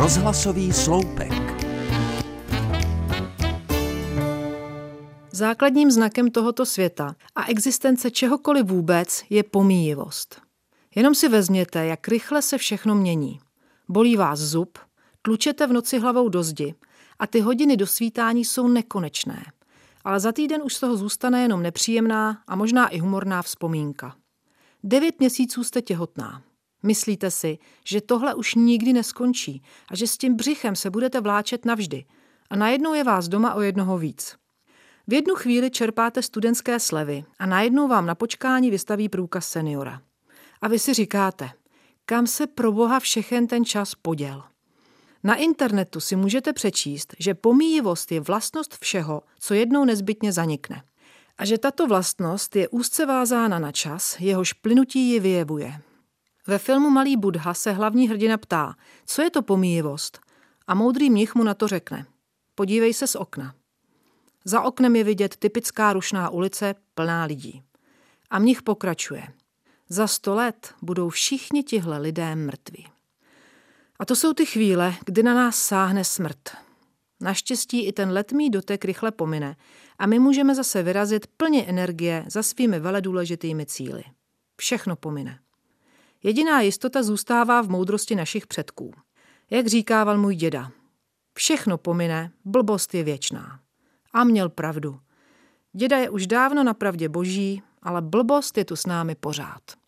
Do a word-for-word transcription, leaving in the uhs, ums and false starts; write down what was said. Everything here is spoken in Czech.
Rozhlasový sloupek. Základním znakem tohoto světa a existence čehokoliv vůbec je pomíjivost. Jenom si vezměte, jak rychle se všechno mění. Bolí vás zub, tlučete v noci hlavou do zdi a ty hodiny do svítání jsou nekonečné. Ale za týden už z toho zůstane jenom nepříjemná a možná i humorná vzpomínka. Devět měsíců jste těhotná. Myslíte si, že tohle už nikdy neskončí a že s tím břichem se budete vláčet navždy. A najednou je vás doma o jednoho víc. V jednu chvíli čerpáte studentské slevy a najednou vám na počkání vystaví průkaz seniora. A vy si říkáte, kam se pro boha všechen ten čas poděl. Na internetu si můžete přečíst, že pomíjivost je vlastnost všeho, co jednou nezbytně zanikne. A že tato vlastnost je úzce vázána na čas, jehož plynutí ji vyjevuje. Ve filmu Malý Buddha se hlavní hrdina ptá, co je to pomíjivost? A moudrý mnich mu na to řekne, podívej se z okna. Za oknem je vidět typická rušná ulice plná lidí. A mnich pokračuje. Za sto let budou všichni tihle lidé mrtví. A to jsou ty chvíle, kdy na nás sáhne smrt. Naštěstí i ten letmý dotek rychle pomine a my můžeme zase vyrazit plně energie za svými veledůležitými cíli. Všechno pomine. Jediná jistota zůstává v moudrosti našich předků. Jak říkával můj děda, všechno pomine, blbost je věčná. A měl pravdu. Děda je už dávno na pravdě boží, ale blbost je tu s námi pořád.